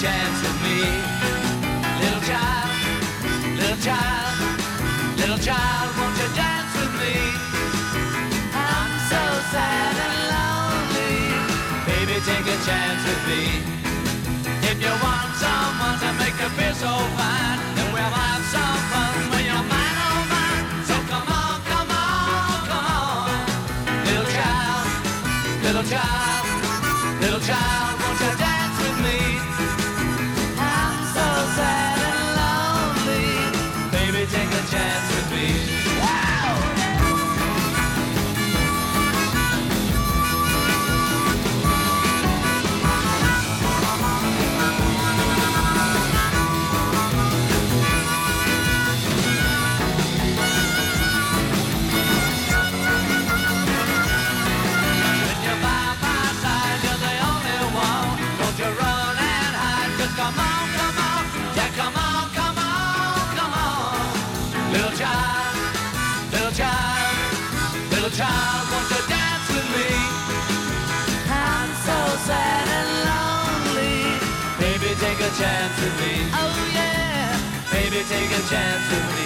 chance with me. Little child, little child, little child, won't you dance with me? I'm so sad and lonely. Baby, take a chance with me. If you want someone to make you feel so fine, then we'll have some fun when you're mine, oh mine. So come on, come on, come on. Little child, little child, little child, won't you dance with me? I'm so sad and lonely. Baby, take a chance with me. Wow! Come on, come on, yeah, come on, come on, come on. Little child, little child, little child, won't you dance with me? I'm so sad and lonely. Baby, take a chance with me. Oh yeah, baby, take a chance with me.